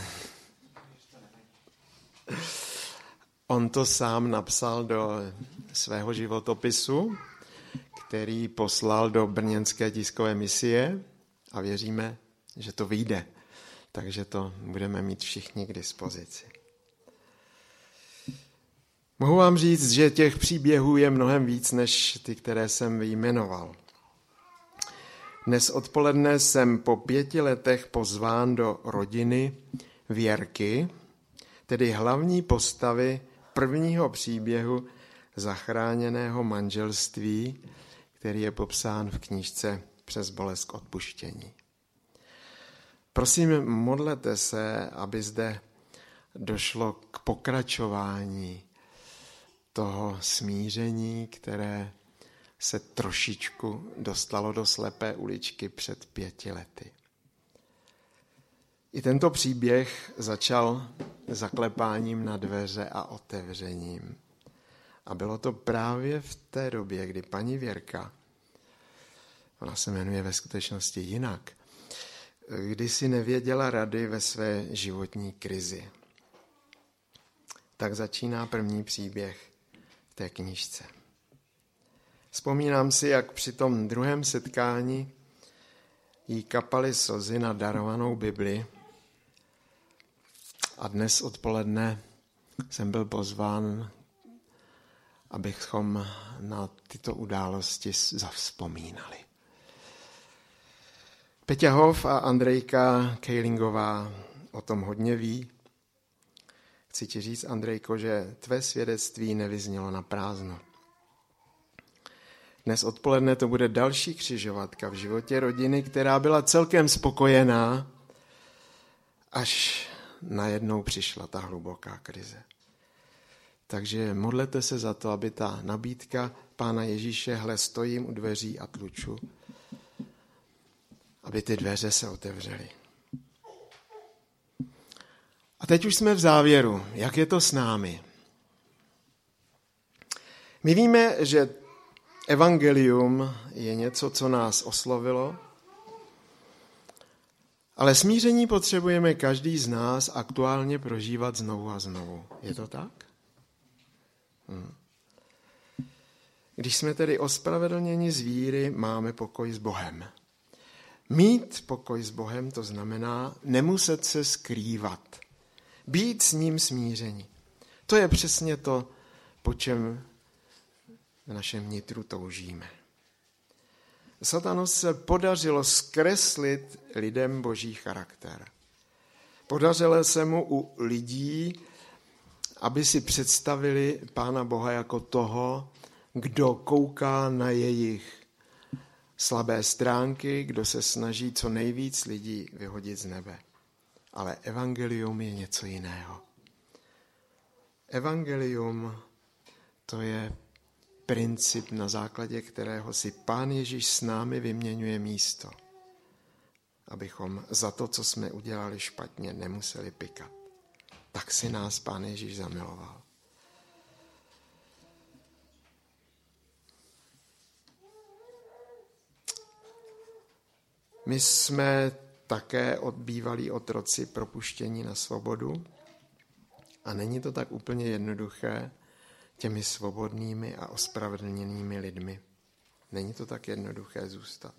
On to sám napsal do svého životopisu, který poslal do brněnské tiskové misie a věříme, že to vyjde. Takže to budeme mít všichni k dispozici. Mohu vám říct, že těch příběhů je mnohem víc, než ty, které jsem vyjmenoval. Dnes odpoledne jsem po pěti letech pozván do rodiny Věrky, tedy hlavní postavy prvního příběhu zachráněného manželství, který je popsán v knížce Přes bolest k odpuštění. Prosím, modlete se, aby zde došlo k pokračování toho smíření, které se trošičku dostalo do slepé uličky před pěti lety. I tento příběh začal zaklepáním na dveře a otevřením. A bylo to právě v té době, kdy paní Věrka, ona se jmenuje ve skutečnosti jinak, kdy si nevěděla rady ve své životní krizi. Tak začíná první příběh v té knížce. Vzpomínám si, jak při tom druhém setkání jí kapaly slzy na darovanou Bibli a dnes odpoledne jsem byl pozván, abychom na tyto události zavzpomínali. Peťa Hof a Andrejka Kejlingová o tom hodně ví. Chci ti říct, Andrejko, že tvé svědectví nevyznělo na prázdno. Dnes odpoledne to bude další křižovatka v životě rodiny, která byla celkem spokojená, až najednou přišla ta hluboká krize. Takže modlete se za to, aby ta nabídka Pána Ježíše, hle, stojím u dveří a tluču, aby ty dveře se otevřely. A teď už jsme v závěru. Jak je to s námi? My víme, že evangelium je něco, co nás oslovilo, Ale smíření potřebujeme každý z nás aktuálně prožívat znovu a znovu. Je to tak? Hm. Když jsme tedy ospravedlněni z víry, máme pokoj s Bohem. Mít pokoj s Bohem, to znamená nemuset se skrývat. Být s ním smíření. To je přesně to, po čem v našem nitru toužíme. Satanu se podařilo zkreslit lidem boží charakter. Podařilo se mu u lidí, aby si představili Pána Boha jako toho, kdo kouká na jejich slabé stránky, kdo se snaží co nejvíc lidí vyhodit z nebe. Ale evangelium je něco jiného. Evangelium to je princip, na základě kterého si Pán Ježíš s námi vyměňuje místo, abychom za to, co jsme udělali špatně, nemuseli pykat. Tak si nás Pán Ježíš zamiloval. My jsme také od bývalí otroci propuštění na svobodu a není to tak úplně jednoduché těmi svobodnými a ospravedlněnými lidmi. Není to tak jednoduché zůstat.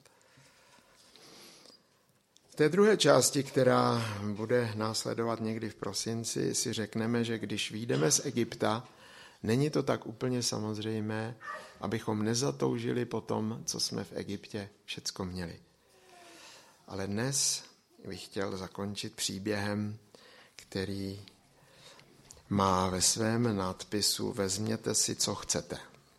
V té druhé části, která bude následovat někdy v prosinci, si řekneme, že když vyjdeme z Egypta, není to tak úplně samozřejmé, abychom nezatoužili po tom, co jsme v Egyptě všecko měli. Ale dnes bych chtěl zakončit příběhem, který má ve svém nadpisu Vezměte si, co chcete.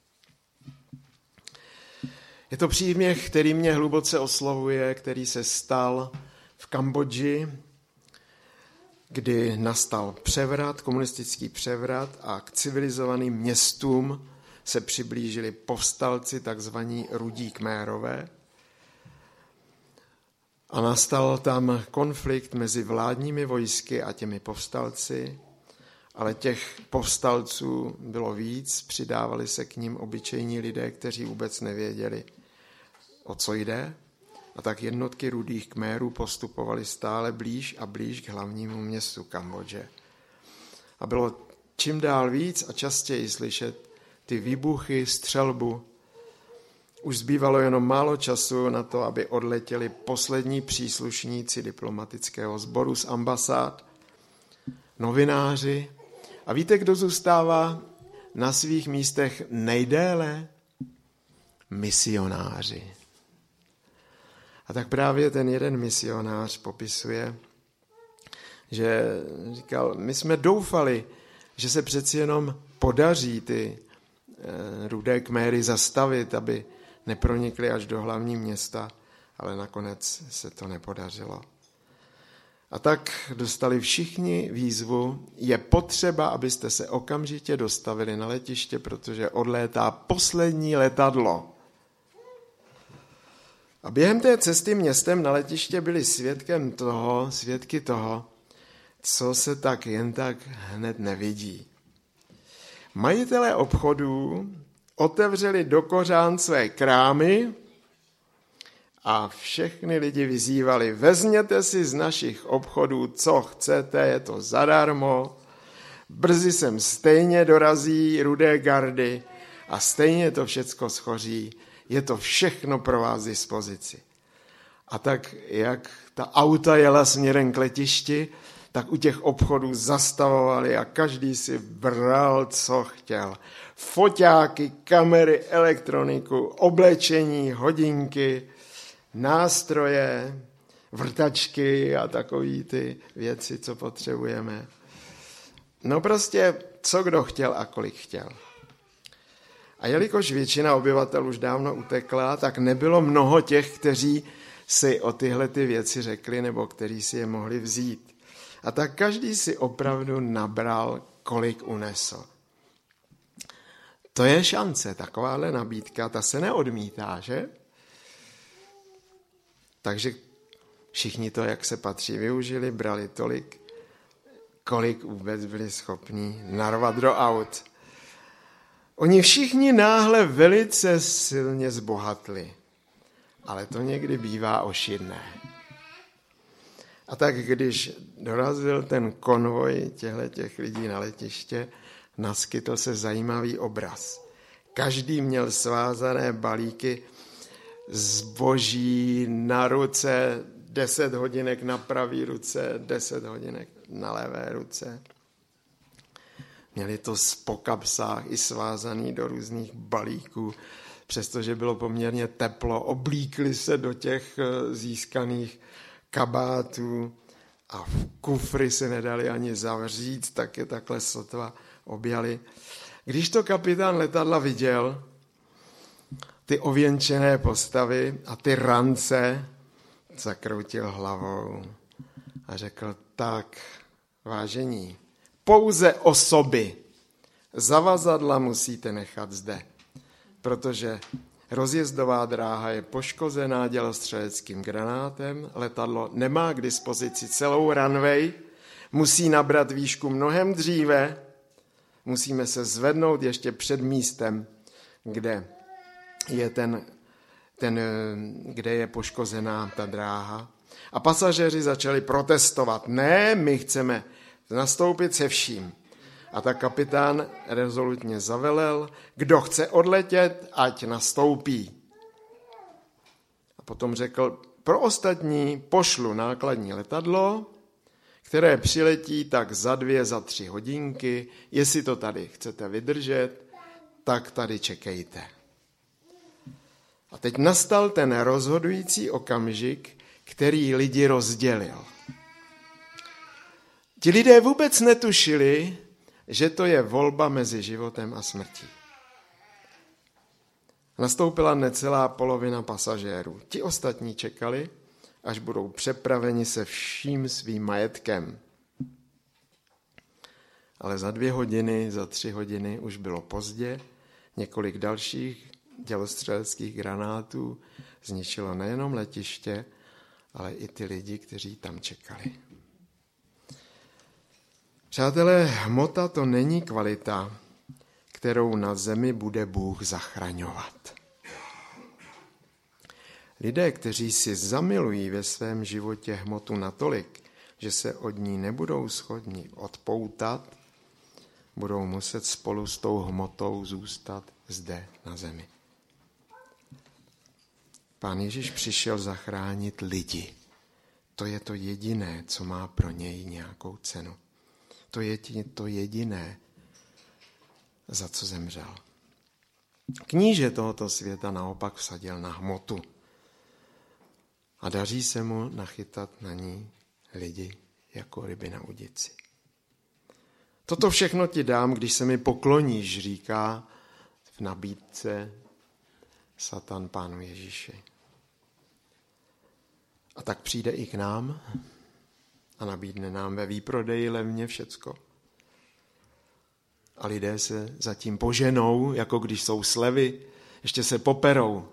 Je to příběh, který mě hluboce oslovuje, který se stal v Kambodži, kdy nastal převrat, komunistický převrat a k civilizovaným městům se přiblížili povstalci, takzvaní Rudí Khmérové. A nastal tam konflikt mezi vládními vojsky a těmi povstalci, ale těch povstalců bylo víc, přidávali se k nim obyčejní lidé, kteří vůbec nevěděli, o co jde. A tak jednotky Rudých Khmérů postupovaly stále blíž a blíž k hlavnímu městu Kambodže. A bylo čím dál víc a častěji slyšet ty výbuchy, střelbu. Už zbývalo jenom málo času na to, aby odletěli poslední příslušníci diplomatického sboru z ambasád, novináři. A víte, kdo zůstává na svých místech nejdéle? Misionáři. A tak právě ten jeden misionář popisuje, že říkal, my jsme doufali, že se přeci jenom podaří ty Rudé Khméry zastavit, aby nepronikli až do hlavní města, ale nakonec se to nepodařilo. A tak dostali všichni výzvu, je potřeba, abyste se okamžitě dostavili na letiště, protože odlétá poslední letadlo. A během té cesty městem na letiště byli svědkem toho, svědky toho, co se tak jen tak hned nevidí. Majitelé obchodů otevřeli do kořán své krámy a všechny lidi vyzývali, vezměte si z našich obchodů, co chcete, je to zadarmo, brzy sem stejně dorazí rudé gardy a stejně to všecko schoří, je to všechno pro vás dispozici. A tak, jak ta auta jela směrem k letišti, tak u těch obchodů zastavovali a každý si bral, co chtěl. Foťáky, kamery, elektroniku, oblečení, hodinky, nástroje, vrtačky a takový ty věci, co potřebujeme. No prostě, co kdo chtěl a kolik chtěl. A jelikož většina obyvatel už dávno utekla, tak nebylo mnoho těch, kteří si o tyhle ty věci řekli nebo kteří si je mohli vzít. A tak každý si opravdu nabral, kolik unesl. To je šance, takováhle nabídka, ta se neodmítá, že? Takže všichni to, jak se patří, využili, brali tolik, kolik vůbec byli schopni narvat do aut. Oni všichni náhle velice silně zbohatli, ale to někdy bývá ošidné. A tak když dorazil ten konvoj těch lidí na letiště, naskytl se zajímavý obraz. Každý měl svázané balíky zboží na ruce, deset hodinek na pravý ruce, deset hodinek na levé ruce. Měli to po kapsách i svázaný do různých balíků, přestože bylo poměrně teplo, oblíkli se do těch získaných kabátů a v kufry se nedali ani zavřít, tak je takhle sotva objali. Když to kapitán letadla viděl, ty ověnčené postavy a ty rance, zakroutil hlavou a řekl, tak, vážení, pouze osoby zavazadla musíte nechat zde, protože rozjezdová dráha je poškozená dělostřeleckým granátem, letadlo nemá k dispozici celou runway, musí nabrat výšku mnohem dříve, musíme se zvednout ještě před místem, kde je, ten, ten, kde je poškozená ta dráha. A pasažéři začali protestovat. Ne, my chceme nastoupit se vším. A tak kapitán rezolutně zavelel, kdo chce odletět, ať nastoupí. A potom řekl, pro ostatní pošlu nákladní letadlo, které přiletí tak za dvě, za tři hodinky. Jestli to tady chcete vydržet, tak tady čekejte. A teď nastal ten rozhodující okamžik, který lidi rozdělil. Ti lidé vůbec netušili, že to je volba mezi životem a smrtí. Nastoupila necelá polovina pasažérů. Ti ostatní čekali, až budou přepraveni se vším svým majetkem. Ale za dvě hodiny, za tři hodiny už bylo pozdě. Několik dalších dělostřeleckých granátů zničilo nejenom letiště, ale i ty lidi, kteří tam čekali. Přátelé, hmota to není kvalita, kterou na zemi bude Bůh zachraňovat. Lidé, kteří si zamilují ve svém životě hmotu natolik, že se od ní nebudou schopni odpoutat, budou muset spolu s tou hmotou zůstat zde na zemi. Pán Ježíš přišel zachránit lidi. To je to jediné, co má pro něj nějakou cenu. To je to jediné, za co zemřel. Kníže tohoto světa naopak vsadil na hmotu. A daří se mu nachytat na ní lidi jako ryby na udici. Toto všechno ti dám, když se mi pokloníš, říká v nabídce Satan Pánu Ježíši. A tak přijde i k nám a nabídne nám ve výprodeji levně všecko. A lidé se zatím poženou, jako když jsou slevy, ještě se poperou.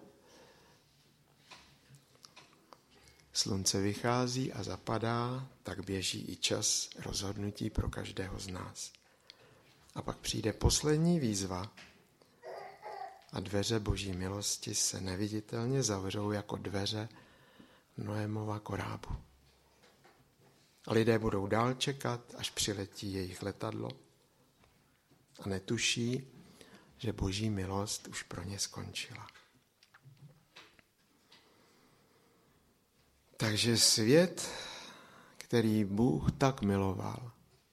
Slunce vychází a zapadá, tak běží i čas rozhodnutí pro každého z nás. A pak přijde poslední výzva a dveře Boží milosti se neviditelně zavřou jako dveře Noémova korábu. A lidé budou dál čekat, až přiletí jejich letadlo a netuší, že Boží milost už pro ně skončila. Takže svět, který Bůh tak miloval,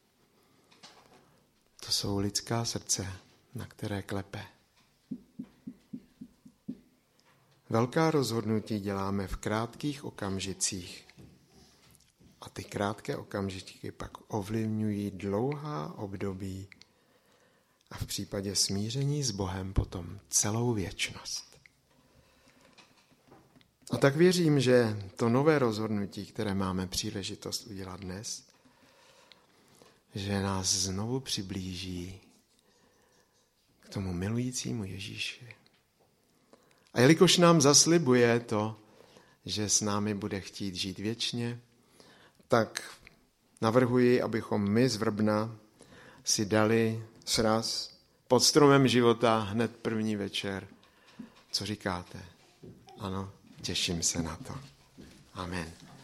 to jsou lidská srdce, na které klepe. Velká rozhodnutí děláme v krátkých okamžicích a ty krátké okamžiky pak ovlivňují dlouhá období a v případě smíření s Bohem potom celou věčnost. A tak věřím, že to nové rozhodnutí, které máme příležitost udělat dnes, že nás znovu přiblíží k tomu milujícímu Ježíši. A jelikož nám zaslibuje to, že s námi bude chtít žít věčně, tak navrhuji, abychom my z Vrbna si dali sraz pod stromem života hned první večer. Co říkáte? Ano, těším se na to. Amen.